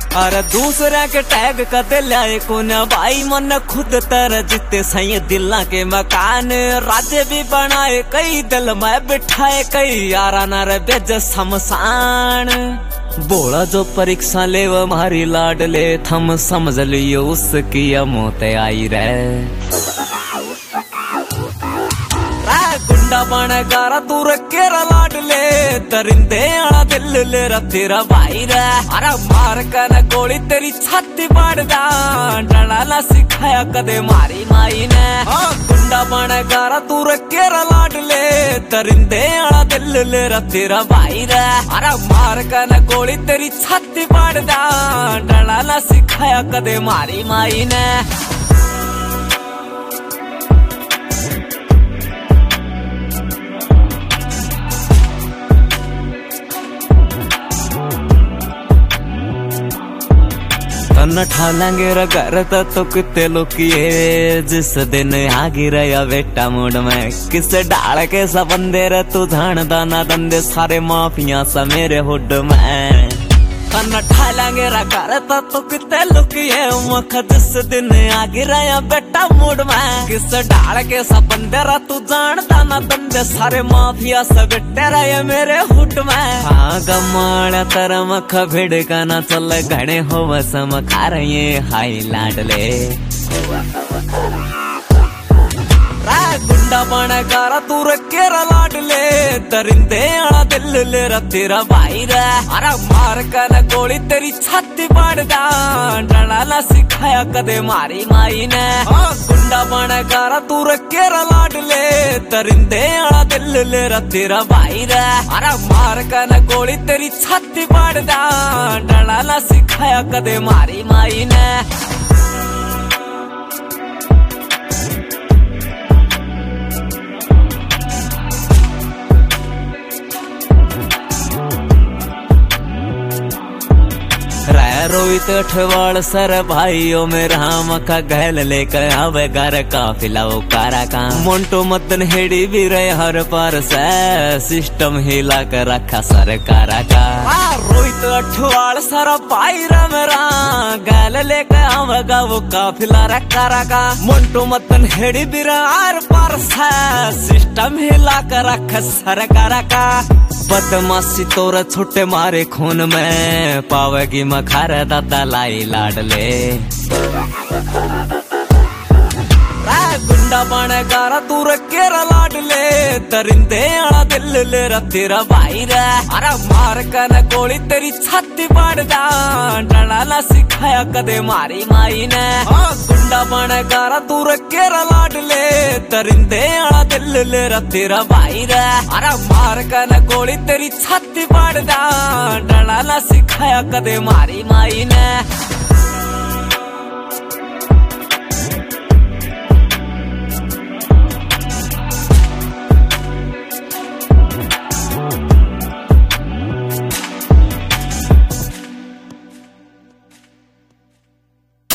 अरे दूसरे के टैग कदे लाए को न भाई मन खुद तर जिते सही दिल्ला के मकान राज्य भी बनाए कई दिल में बिठाए कई यारा न बेज शमशान बोला जो परीक्षा ले वो मारी लाड ले थम समझ लियो उसकी मौत आई रे गुंडा बन गारा तू केरा लाड ले दरिंदे आना दिल ले तेरा भाई रे अरे मार कर गोली तेरी छाती पाड़ दा डला ना सिखाया कदे मारी माई ने गुंडा बन गारा तू केरा लाड ले दरिंदे आना दिल ले तेरा भाई रे अरे मार कर गोली तेरी छाती पाड़ दा डला ना सिखाया कदे मारी माई ने तन ठालेंगे घर तो कितने लोकिए जिस दिन आ गिरया बेटा मूड में किस डाल के सा बंदे रे तू धान दाना दंदे सारे माफिया सा मेरे हुड में तन ठालेंगे घर तो कितने लोकिए मुख जिस दिन आ गिरया बेटा मूड में किस डाल के सा बंदे रे तू जान दाना दंदे सारे माफिया सा बेटे रे मेरे हुड में हाँ गमाड़ा तर मख भिड़ का ना चल घने हो बसम खा रहे हाई लाडले गुंडा बन गारा तू केरा लाडले दरिंदे आना दिल ले तेरा भाई रे अरे मार कर गोली तेरी छाती पाड़ दा डला ना सिखाया कदे मारी माई ने गुंडा बन गारा तू केरा लाडले दरिंदे आना दिल ले तेरा भाई रे अरे मार कर गोली तेरी छाती पाड़ दा डला ना सिखाया कदे मारी माई ने रोहित अठवाल सर भाइयों में राम का गहल लेकर आवे घर काफिला वो कारा का मोन्टो मदन हेड़ी भी रहे हर पार से सिस्टम हिला कर रखा सरकारा का रोहित अठवाल सर भाई राम गहल लेकर आवेगा वो काफिला रखा का मोन्टो मदन हेड़ी भी रहे हर पार से सिस्टम हिला कर रखा सरकारा का बदमाशी तोरा छोटे मारे खून में पावेगी मखार दादा लाई लाडले गुंडा बन गारा तू केरा लाडले दरिंदे आना दिल ले तेरा भाई रे अरे मार कर गोली तेरी छाती पाड़ दा डला ना सिखाया कदे मारी माई ने गुंडा बन गारा तू केरा लाडले दरिंदे आना दिल ले तेरा भाई रे अरे मार कर गोली तेरी छाती पाड़ दा डला ना सिखाया कदे मारी माई ने